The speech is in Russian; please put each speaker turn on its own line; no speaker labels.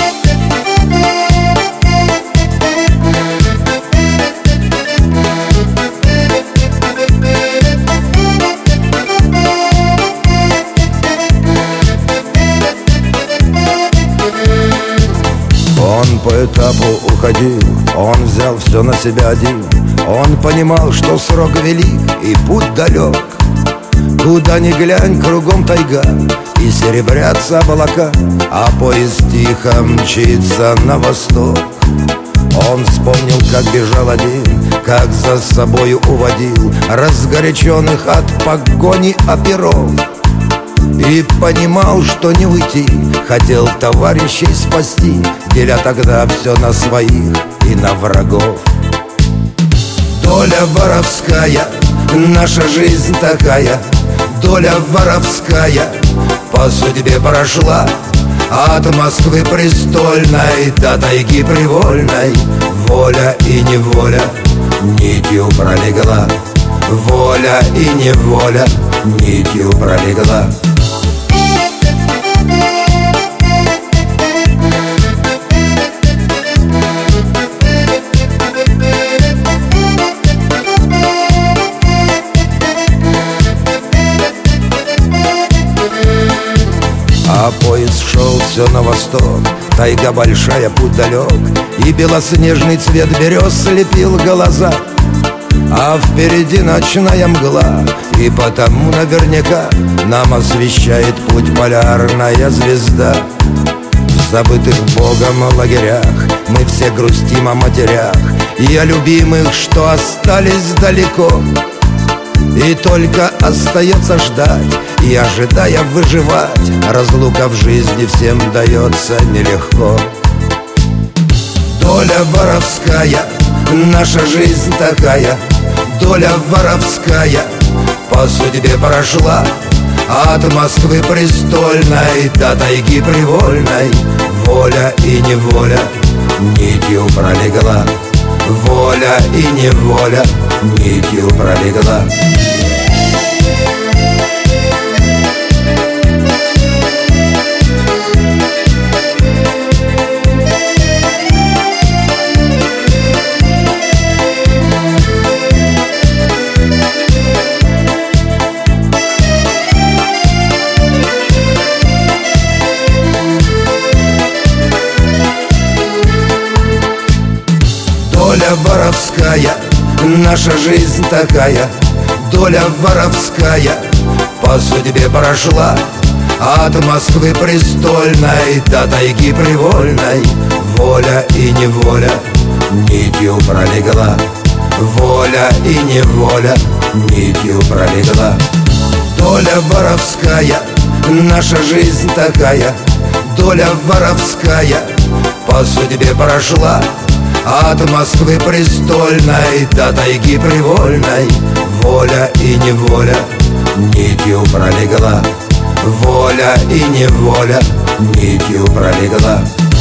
Он по этапу уходил, он взял все на себя один. Он понимал, что срок велик и путь далек. Куда ни глянь, кругом тайга, и серебрятся облака, а поезд тихо мчится на восток. Он вспомнил, как бежал один, как за собою уводил разгоряченных от погони оперов. И понимал, что не уйти, хотел товарищей спасти, деля тогда все на своих и на врагов. Доля воровская, наша жизнь такая, доля воровская по судьбе прошла. От Москвы престольной до тайги привольной воля и неволя нитью пролегла. Воля и неволя нитью пролегла. А поезд шел все на восток, тайга большая, путь далек, и белоснежный цвет берез слепил глаза. А впереди ночная мгла, и потому наверняка нам освещает путь полярная звезда. В забытых Богом лагерях мы все грустим о матерях и о любимых, что остались далеко. И только остается ждать и, ожидая, выживать. Разлука в жизни всем дается нелегко. Доля воровская, наша жизнь такая, доля воровская по судьбе прошла. От Москвы престольной до тайги привольной воля и неволя нитью пролегла. Воля и неволя нитью пролегла. Доля воровская, наша жизнь такая, доля воровская по судьбе прошла. От Москвы престольной до тайги привольной воля и неволя нитью пролегла. Воля и неволя нитью пролегла. Доля воровская, наша жизнь такая, доля воровская по судьбе прошла. От Москвы престольной до тайги привольной воля и неволя нитью пролегла. Воля и неволя нитью пролегла.